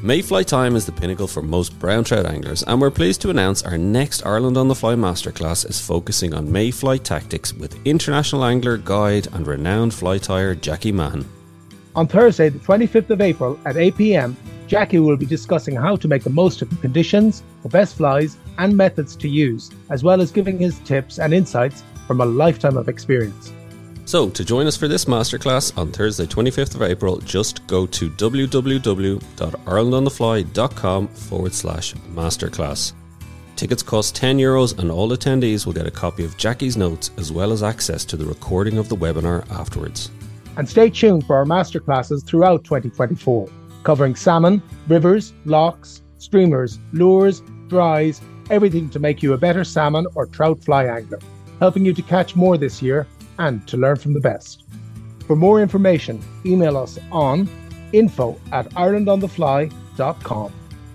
Mayfly time is the pinnacle for most brown trout anglers, and we're pleased to announce our next Ireland on the Fly Masterclass is focusing on mayfly tactics with international angler, guide and renowned fly tyer Jackie Mahan. On Thursday, the 25th of April at 8 p.m, Jackie will be discussing how to make the most of the conditions, the best flies and methods to use, as well as giving his tips and insights from a lifetime of experience. So, to join us for this masterclass on Thursday 25th of April, just go to www.irelandonthefly.com/masterclass. Tickets cost €10 and all attendees will get a copy of Jackie's notes as well as access to the recording of the webinar afterwards. And stay tuned for our masterclasses throughout 2024, covering salmon, rivers, lochs, streamers, lures, dries, everything to make you a better salmon or trout fly angler, helping you to catch more this year and to learn from the best. For more information, email us on info@irelandonthefly.com.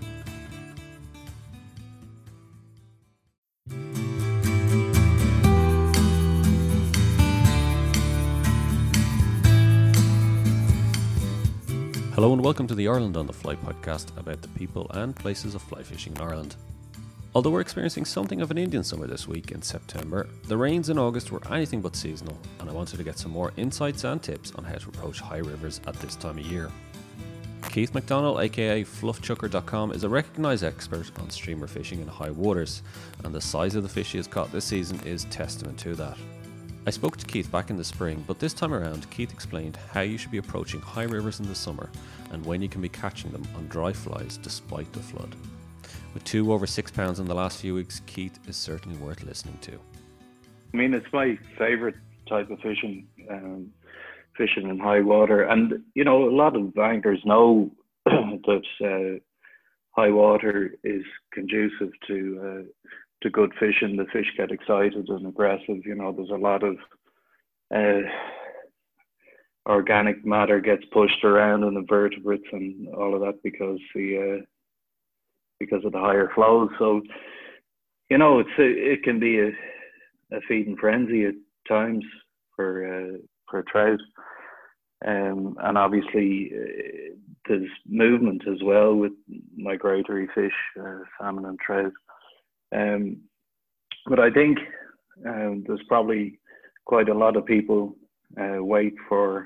Hello and welcome to the Ireland on the Fly podcast about the people and places of fly fishing in Ireland. Although we're experiencing something of an Indian summer this week in September, the rains in August were anything but seasonal, and I wanted to get some more insights and tips on how to approach high rivers at this time of year. Keith McDonald, aka FluffChucker.com, is a recognised expert on streamer fishing in high waters, and the size of the fish he has caught this season is testament to that. I spoke to Keith back in the spring, but this time around Keith explained how you should be approaching high rivers in the summer and when you can be catching them on dry flies despite the flood. With 2 over 6 pounds in the last few weeks, Keith is certainly worth listening to. I mean, it's my favourite type of fishing, fishing in high water. And, you know, a lot of anglers know that high water is conducive to good fishing. The fish get excited and aggressive. You know, there's a lot of organic matter gets pushed around in the vertebrates and all of that because of the higher flows. So, you know, it can be a feeding frenzy at times for trout. And obviously there's movement as well with migratory fish, salmon and trout. But I think there's probably quite a lot of people wait for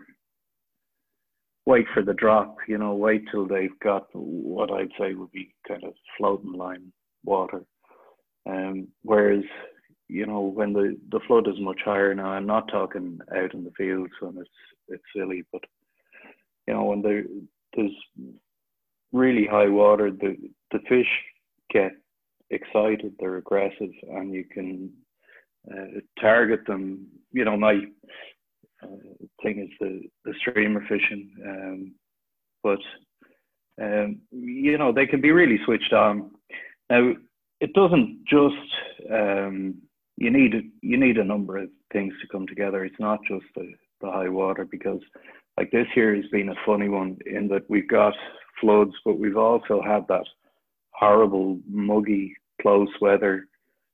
the drop, you know, wait till they've got what I'd say would be kind of floating line water. Whereas, you know, when the flood is much higher now, I'm not talking out in the fields when it's silly, but, you know, when there's really high water, the fish get excited, they're aggressive, and you can target them. You know, my thing is the streamer fishing, but you know, they can be really switched on. Now, it doesn't just you need a number of things to come together. It's not just the high water, because like this year has been a funny one in that we've got floods, but we've also had that horrible muggy close weather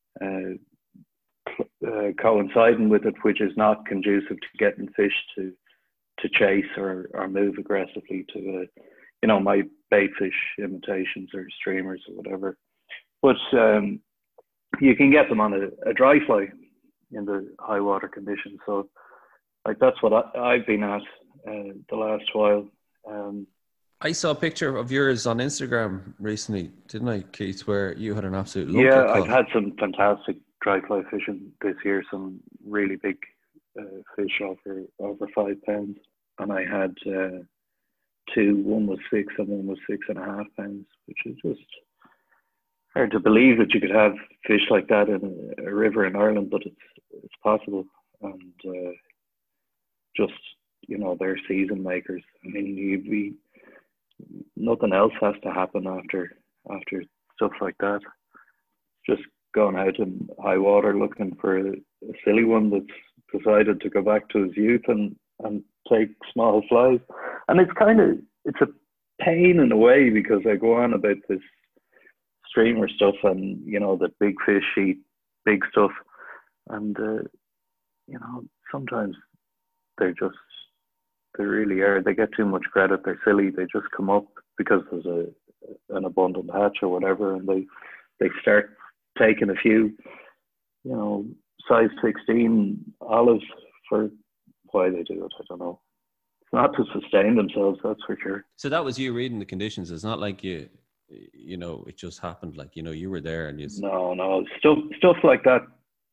coinciding with it, which is not conducive to getting fish to chase or move aggressively to you know, my bait fish imitations or streamers or whatever. But you can get them on a dry fly in the high water conditions. So like that's what I've been at the last while. I saw a picture of yours on Instagram recently, didn't I, Keith, where you had an absolute lump. Yeah, I've had some fantastic dry fly fishing this year, some really big fish over 5 pounds. And I had 2, one was 6 and one was 6.5 pounds, which is just hard to believe that you could have fish like that in a river in Ireland, but it's possible. And just, you know, they're season makers. I mean, nothing else has to happen after stuff like that. Just going out in high water looking for a silly one that's decided to go back to his youth and take small flies. And it's a pain in a way, because I go on about this streamer stuff and, you know, that big fish eat big stuff. And, you know, sometimes they really are. They get too much credit. They're silly. They just come up because there's an abundant hatch or whatever, and they start taking a few, size 16 olives for why they do it. I don't know. It's not to sustain themselves, that's for sure. So that was you reading the conditions. It's not like it just happened. Like, you were there and you. No, stuff like that.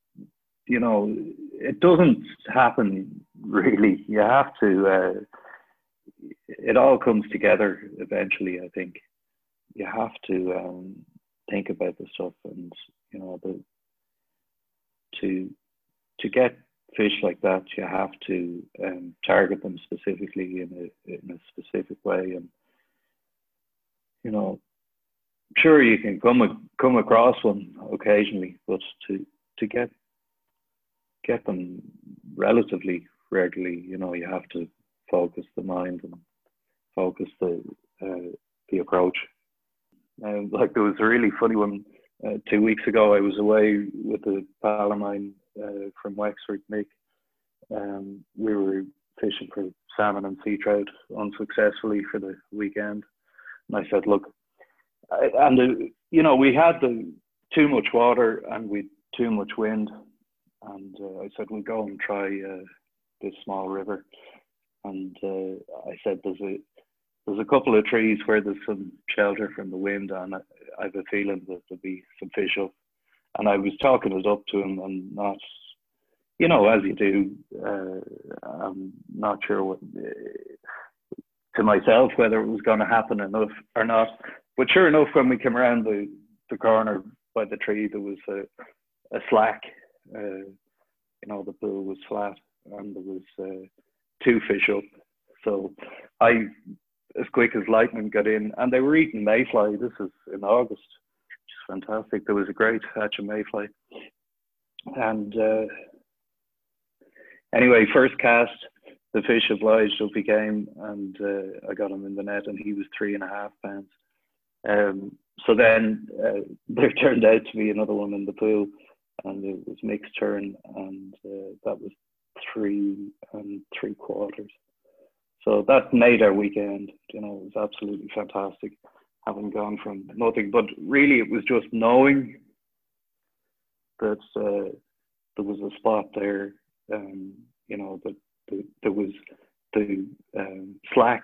It doesn't happen really. You have to. It all comes together eventually. I think you have to think about the stuff, and to get fish like that, you have to target them specifically in a specific way, and sure, you can come across one occasionally, but to get them relatively regularly, you have to focus the mind and focus the approach. Like, there was a really funny one 2 weeks ago. I was away with a pal of mine from Wexford, Mick. We were fishing for salmon and sea trout unsuccessfully for the weekend, and I said, look, we had too much water and we too much wind, and I said, we'll go and try this small river. And I said, there's a couple of trees where there's some shelter from the wind, and I have a feeling that there'll be some fish up. And I was talking it up to him, and not, as you do, I'm not sure to myself whether it was going to happen enough or not. But sure enough, when we came around the corner by the tree, there was a slack. The pool was flat, and there was 2 fish up. So I, as quick as lightning, got in, and they were eating mayfly. This is in August, which is fantastic. There was a great hatch of mayfly. And anyway, first cast, the fish obliged, up he came, and I got him in the net, and he was 3.5 pounds. So then there turned out to be another one in the pool, and it was Mick's turn, and that was 3 3/4. So that made our weekend. It was absolutely fantastic, having gone from nothing. But really, it was just knowing that there was a spot there, that there was the slack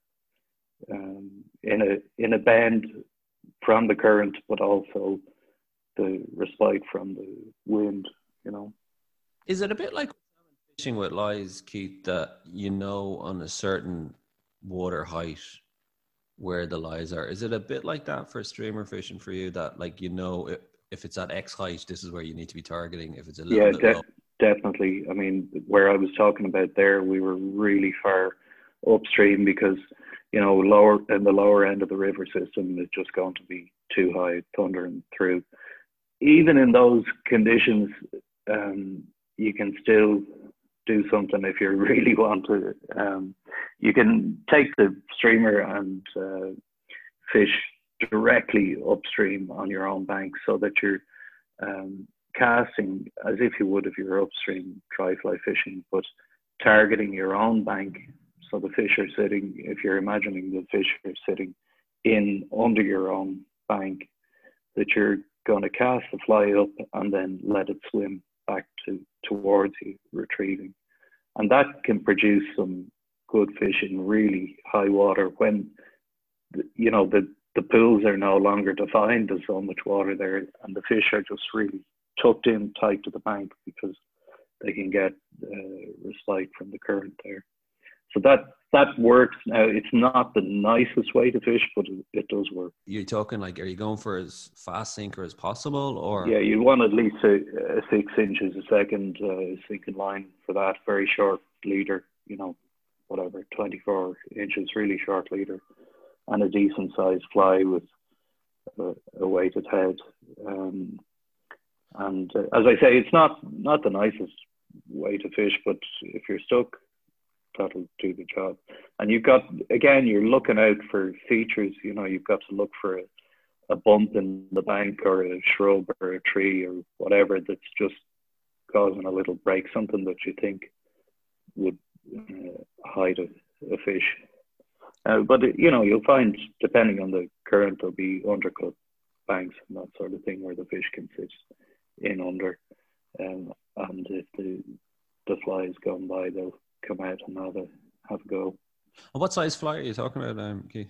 in a bend from the current, but also the respite from the wind. Is it a bit like fishing with lies, Keith, that on a certain water height where the lies are? Is it a bit like that for streamer fishing for you, that if it's at X height, this is where you need to be targeting? If it's a little bit low? Definitely. I mean, where I was talking about there, we were really far upstream because lower in the lower end of the river system is just going to be too high, thundering through. Even in those conditions, you can still do something if you really want to. You can take the streamer and fish directly upstream on your own bank, so that you're casting as if you would if you were upstream dry fly fishing, but targeting your own bank. So the fish are sitting, if you're imagining the fish are sitting in under your own bank, that you're going to cast the fly up and then let it swim back towards you, retrieving. And that can produce some good fish in really high water when the pools are no longer defined. There's so much water there, and the fish are just really tucked in tight to the bank because they can get respite from the current there. So that works. Now, it's not the nicest way to fish, but it does work. You're talking are you going for as fast sinker as possible, or? Yeah, you want at least a 6 inches a second sinking line for that. Very short leader, 24 inches, really short leader, and a decent sized fly with a weighted head. And as I say, it's not the nicest way to fish, but if you're stuck, that'll do the job. And you're looking out for features. You've got to look for a bump in the bank or a shrub or a tree or whatever that's just causing a little break, something that you think would hide a fish. But you'll find, depending on the current, there'll be undercut banks and that sort of thing where the fish can sit in under, and if the fly is gone by, they'll come out and have a go. And what size fly are you talking about, Keith?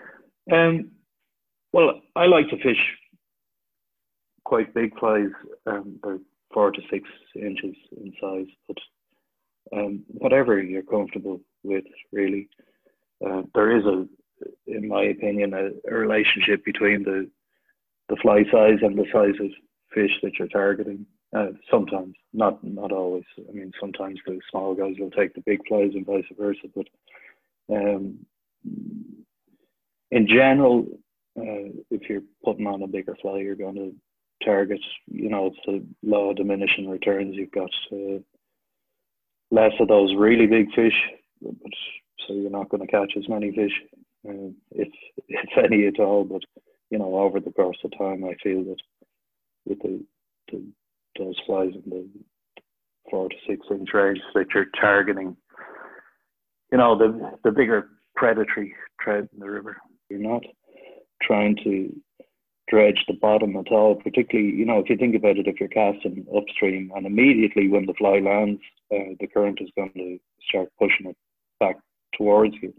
Well, I like to fish quite big flies. They're 4 to 6 inches in size, but whatever you're comfortable with, really. There is in my opinion, a relationship between the fly size and the size of fish that you're targeting. Sometimes, not always. I mean, sometimes the small guys will take the big flies and vice versa. But in general, if you're putting on a bigger fly, you're going to target, it's a law of diminishing returns. You've got less of those really big fish, so you're not going to catch as many fish, if any at all. But over the course of time, I feel that with those flies in the 4 to 6 inch range that you're targeting, the bigger predatory trout in the river. You're not trying to dredge the bottom at all, particularly, if you think about it, if you're casting upstream and immediately when the fly lands, the current is going to start pushing it back towards you.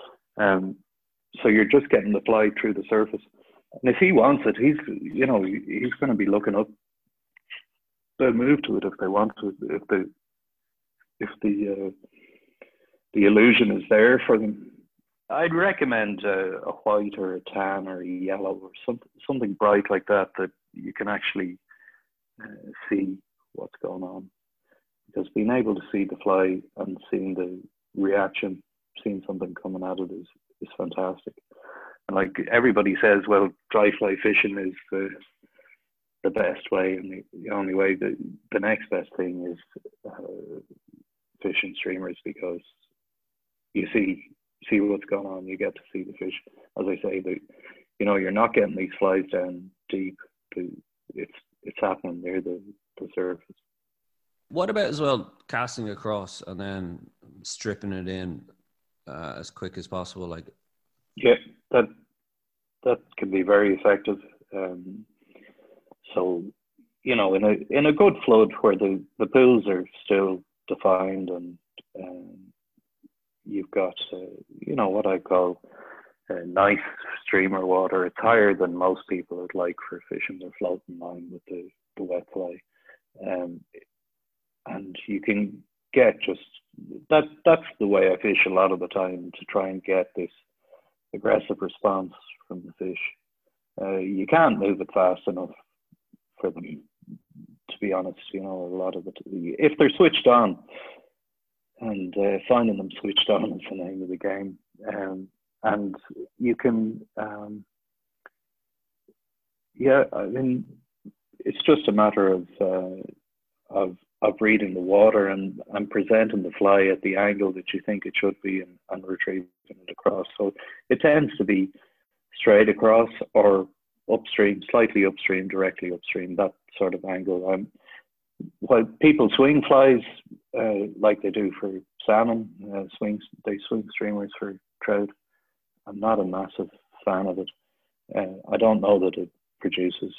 So you're just getting the fly through the surface. And if he wants it, he's going to be looking up. They'll move to it if they want to, if the illusion is there for them. I'd recommend a white or a tan or a yellow or something bright like that you can actually see what's going on. Because being able to see the fly and seeing the reaction, seeing something coming at it is fantastic. And like everybody says, well, dry fly fishing is the best way, and the only way. The next best thing is fishing streamers, because you see what's going on. You get to see the fish. As I say, you're not getting these flies down deep. It's happening near the surface. What about as well casting across and then stripping it in as quick as possible? Like, yeah, that can be very effective. So, in a good flood where the pools are still defined and you've got what I call nice streamer water. It's higher than most people would like for fishing their floating line with the wet fly, and you can get just that's the way I fish a lot of the time, to try and get this aggressive response from the fish. You can't move it fast enough for them, to be honest. A lot of it, if they're switched on, and finding them switched on is the name of the game. And you can, it's just a matter of reading the water and presenting the fly at the angle that you think it should be, and retrieving it across. So it tends to be straight across or upstream, slightly upstream, directly upstream, that sort of angle. While people swing flies like they do for salmon, they swing streamers for trout, I'm not a massive fan of it. I don't know that it produces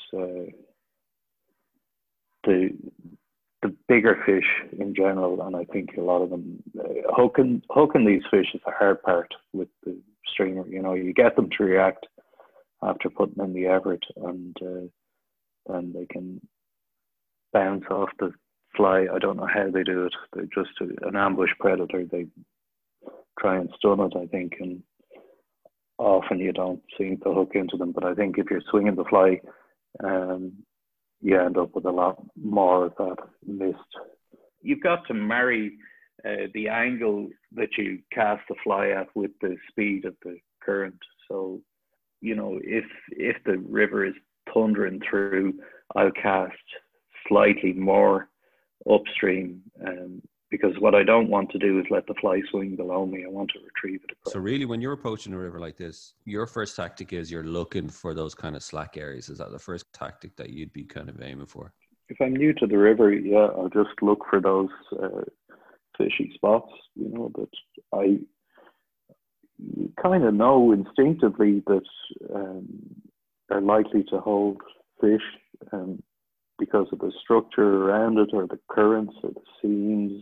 the bigger fish in general, and I think a lot of them hooking these fish is the hard part with the streamer. You get them to react after putting in the Everett, and then they can bounce off the fly. I don't know how they do it. They're just an ambush predator. They try and stun it, I think, and often you don't seem to hook into them. But I think if you're swinging the fly, you end up with a lot more of that mist. You've got to marry the angle that you cast the fly at with the speed of the current. So, if the river is thundering through, I'll cast slightly more upstream, because what I don't want to do is let the fly swing below me. I want to retrieve it across. So really, when you're approaching a river like this, your first tactic is you're looking for those kind of slack areas. Is that the first tactic that you'd be kind of aiming for? If I'm new to the river, yeah, I'll just look for those fishy spots, that you kind of know instinctively that are likely to hold fish because of the structure around it, or the currents, or the seams,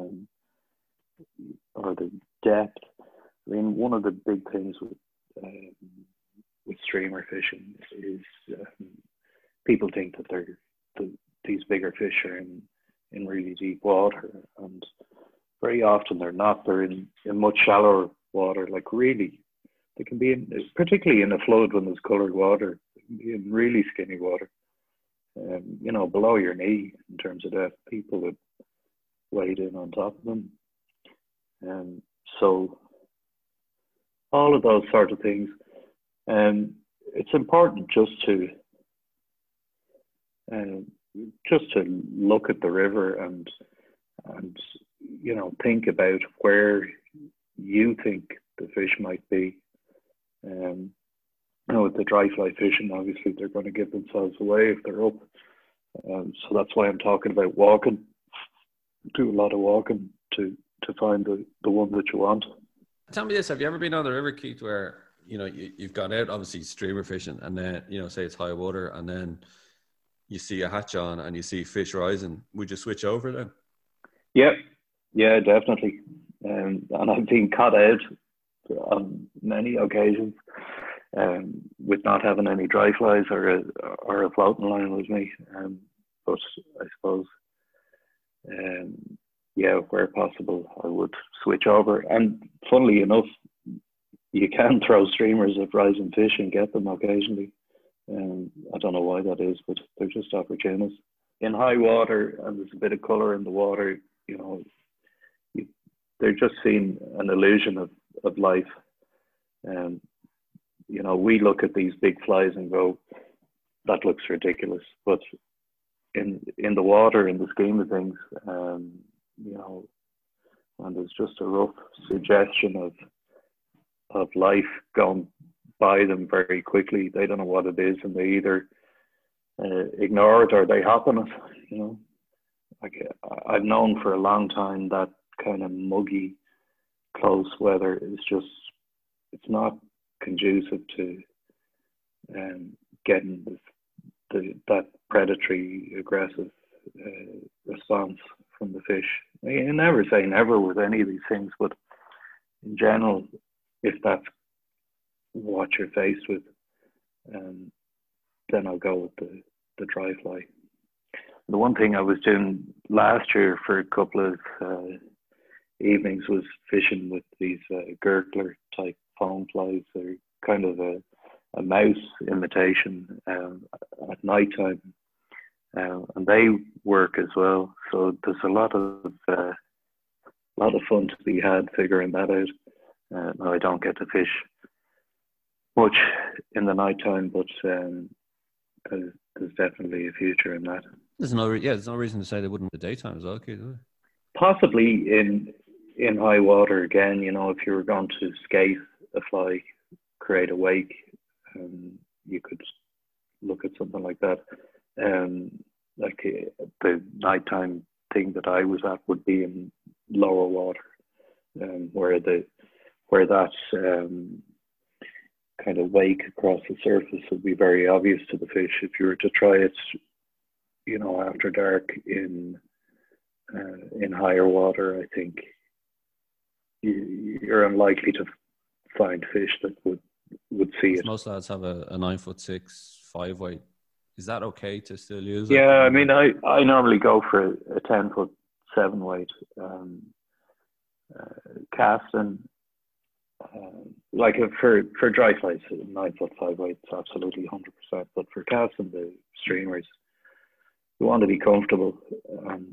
or the depth. I mean, one of the big things with streamer fishing is people think that these bigger fish are in really deep water, and very often they're not. They're in much shallower water. Like, really, they can be particularly in a flood when there's coloured water, they can be in really skinny water, below your knee in terms of depth. People would wade in on top of them. So all of those sort of things. It's important just to look at the river and think about where you think the fish might be. With the dry fly fishing, obviously they're going to give themselves away if they're up. So that's why I'm talking about walking. Do a lot of walking to find the one that you want. Tell me this: have you ever been on the river, Keith, where you've gone out, obviously streamer fishing, and then say it's high water, and then you see a hatch on and you see fish rising? Would you switch over then? Yeah, definitely. And I've been caught out on many occasions with not having any dry flies or a floating line with me. But I suppose, where possible, I would switch over. And funnily enough, you can throw streamers at rising fish and get them occasionally. I don't know why that is, but they're just opportunists. In high water, and there's a bit of colour in the water, they're just seeing an illusion of life. We look at these big flies and go, that looks ridiculous. But in the water, in the scheme of things, and there's just a rough suggestion of life going by them very quickly. They don't know what it is, and they either ignore it or they hop on it. Like, I've known for a long time that kind of muggy, close weather is it's not conducive to getting that predatory, aggressive response from the fish. You never say never with any of these things, but in general, if that's what you're faced with, then I'll go with the dry fly. The one thing I was doing last year for a couple of evenings was fishing with these gurgler type foam flies. They're kind of a mouse imitation at night time, and they work as well. So there's a lot of fun to be had figuring that out. Now, I don't get to fish much in the night time, but there's definitely a future in that. There's no reason to say they wouldn't in the daytime as well, Keith. Possibly in high water again. If you were going to skate a fly, create a wake, you could look at something like that. Like the nighttime thing that I was at would be in lower water, where that kind of wake across the surface would be very obvious to the fish. If you were to try it, after dark in higher water, I think you're unlikely to find fish that would see it. Most lads have a 9'6" 5-weight. Is that okay to still use it? Yeah, I mean, I normally go for a 10'7" weight casting. Like for dry flies, 9'5" weight is absolutely 100%. But for casting the streamers, you want to be comfortable, and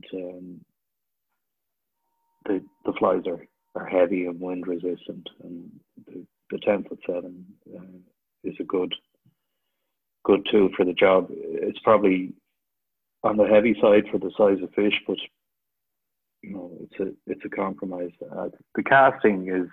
the flies are heavy and wind resistant, and the 10'7" is a good tool for the job. It's probably on the heavy side for the size of fish, but it's a compromise. The casting is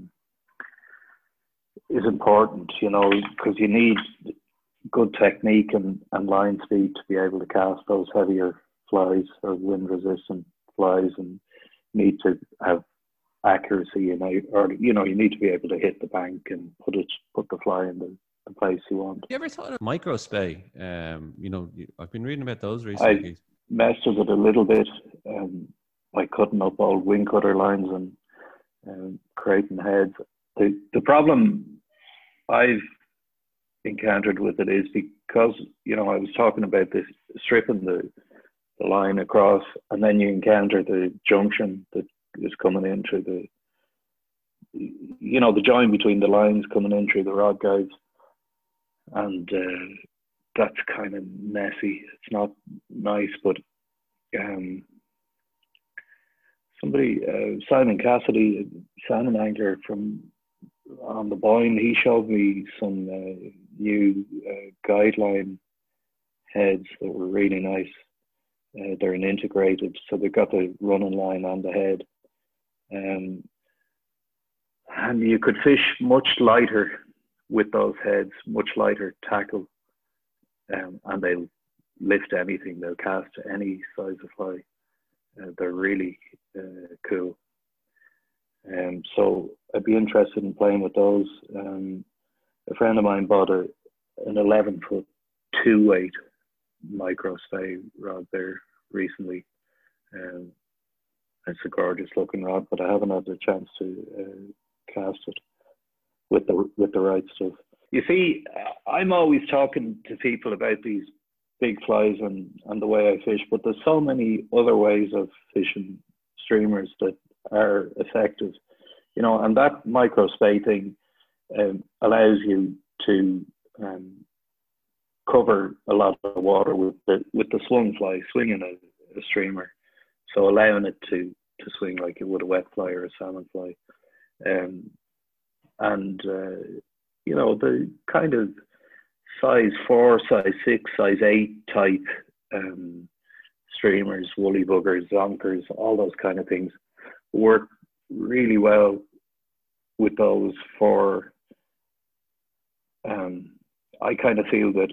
important, because you need good technique and line speed to be able to cast those heavier flies or wind resistant flies, and need to have accuracy, or you need to be able to hit the bank and put the fly in the place you want. You ever thought of microspay? I've been reading about those I recently. messed with it a little bit by cutting up old wing cutter lines and creating heads. The problem I've encountered with it is because I was talking about this stripping the line across, and then you encounter the junction that is coming in through the join between the lines coming in through the rod guides, and that's kind of messy. It's not nice, but somebody, Simon Cassidy, salmon angler from on the Boyne, he showed me some new guideline heads that were really nice. They're an integrated, so they've got the running line on the head. And you could fish much lighter with those heads, much lighter tackle, and they'll lift anything. They'll cast any size of fly. They're really cool. So I'd be interested in playing with those. A friend of mine bought an 11-foot 2-weight microspay rod there recently. It's a gorgeous looking rod, but I haven't had the chance to cast it with the right stuff. You see, I'm always talking to people about these big flies and the way I fish, but there's so many other ways of fishing streamers that are effective, and that microspay thing allows you to cover a lot of water with the swung fly, swinging a streamer, so allowing it to swing like it would a wet fly or a salmon fly, the kind of size 4, size 6, size 8 type streamers, woolly buggers, zonkers, all those kind of things work really well with those for I kind of feel that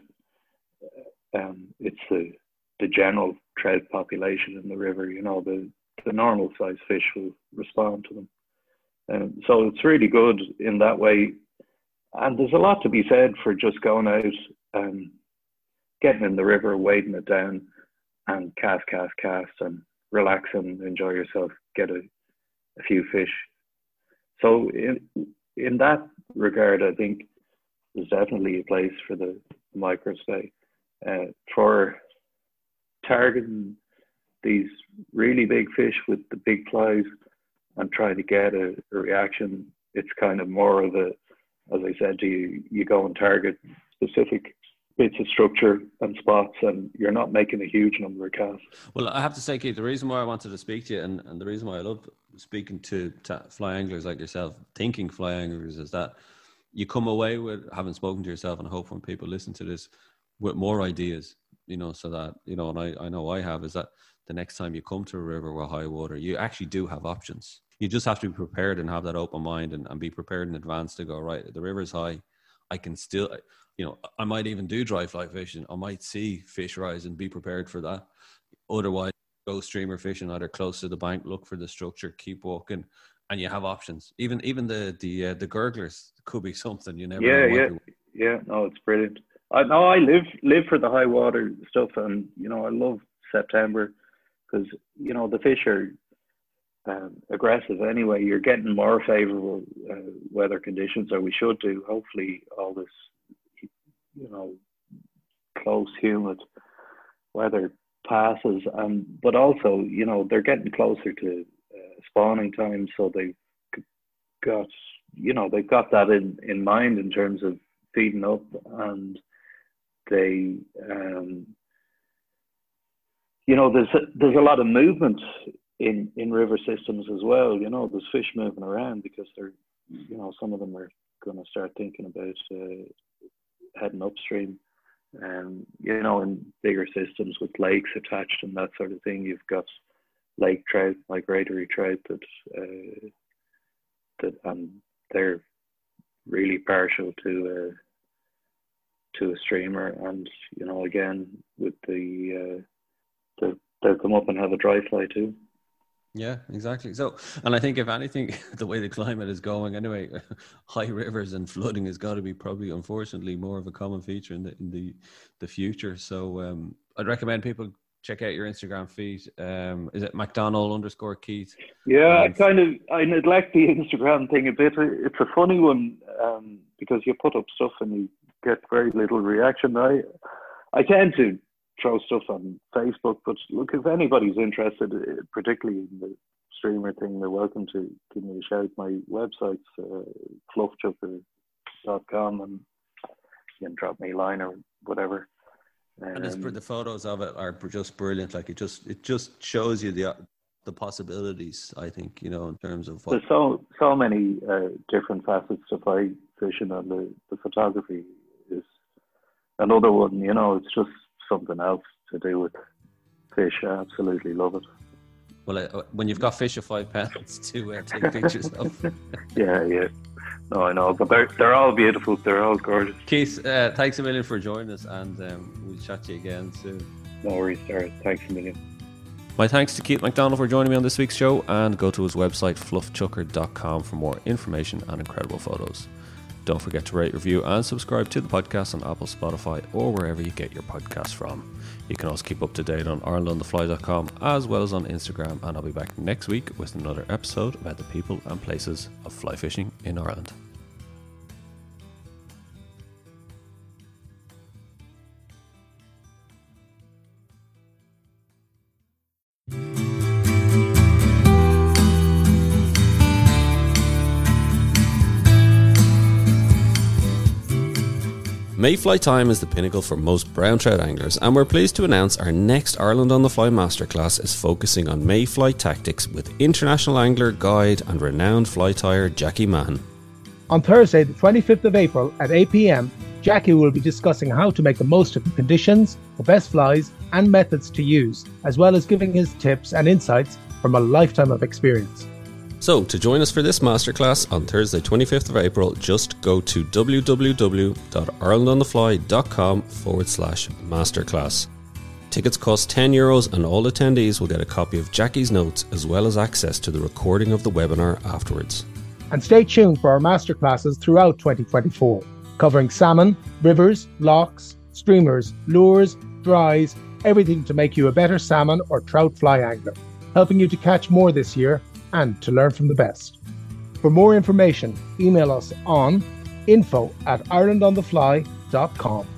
it's the general trout population in the river. The normal size fish will respond to them, so it's really good in that way. And there's a lot to be said for just going out and getting in the river, wading it down, and cast, and relax and enjoy yourself, get a few fish. So in that regard, I think there's definitely a place for the microspay. For targeting these really big fish with the big flies and trying to get a reaction, it's kind of more of as I said to you, you go and target specific bits of structure and spots, and you're not making a huge number of casts. Well, I have to say, Keith, the reason why I wanted to speak to you and the reason why I love speaking to fly anglers like yourself, thinking fly anglers, is that you come away with having spoken to yourself, and I hope when people listen to this, with more ideas, so that, and I know I have, is that the next time you come to a river with high water, you actually do have options. You just have to be prepared and have that open mind and be prepared in advance to go, right, the river's high. I can still, I might even do dry fly fishing. I might see fish rise and be prepared for that. Otherwise, go streamer fishing, either close to the bank, look for the structure, keep walking, and you have options. Even the gurglers could be something you never know. Yeah. No, it's brilliant. I live for the high water stuff, and I love September because the fish are aggressive anyway. You're getting more favorable weather conditions, or we should do. Hopefully, all this close, humid weather passes, but also they're getting closer to spawning time, so they've got that in mind in terms of feeding up, and they there's a lot of movement in river systems as well. There's fish moving around because they're some of them are going to start thinking about heading upstream. In bigger systems with lakes attached and that sort of thing, you've got lake trout, migratory trout and they're really partial to a streamer. And again with they'll come up and have a dry fly too. Yeah, exactly. So, and I think if anything, the way the climate is going anyway, high rivers and flooding has got to be probably, unfortunately, more of a common feature in the future. So I'd recommend people check out your Instagram feed. Is it McDonald_Keith? Yeah, I neglect the Instagram thing a bit. It's a funny one because you put up stuff and you get very little reaction. I tend to throw stuff on Facebook, but look, if anybody's interested, particularly in the streamer thing, they're welcome to give me a shout. My website's fluffchucker.com, and you can drop me a line or whatever. And the photos of it are just brilliant. Like it just shows you the possibilities, I think, you know, in terms of what... There's so many different facets to fly fishing, and the photography is another one. You know, it's just something else to do with fish. I absolutely love it. Well, when you've got fish of 5 pounds to take pictures of. Yeah. No, I know, but they're all beautiful. They're all gorgeous. Keith, thanks a million for joining us, and we'll chat to you again soon. No worries, Sarah. Thanks a million. My thanks to Keith McDonald for joining me on this week's show, and go to his website fluffchucker.com for more information and incredible photos. Don't forget to rate, review and subscribe to the podcast on Apple, Spotify or wherever you get your podcasts from. You can also keep up to date on IrelandOnTheFly.com as well as on Instagram, and I'll be back next week with another episode about the people and places of fly fishing in Ireland. Mayfly time is the pinnacle for most brown trout anglers, and we're pleased to announce our next Ireland on the Fly Masterclass is focusing on mayfly tactics with international angler, guide and renowned fly tyer Jackie Mahan. On Thursday, the 25th of April at 8 p.m, Jackie will be discussing how to make the most of the conditions, the best flies and methods to use, as well as giving his tips and insights from a lifetime of experience. So, to join us for this masterclass on Thursday 25th of April, just go to www.irelandonthefly.com/masterclass. Tickets cost €10 and all attendees will get a copy of Jackie's notes as well as access to the recording of the webinar afterwards. And stay tuned for our masterclasses throughout 2024, covering salmon, rivers, lochs, streamers, lures, dries, everything to make you a better salmon or trout fly angler, helping you to catch more this year and to learn from the best. For more information, email us on info@irelandonthefly.com.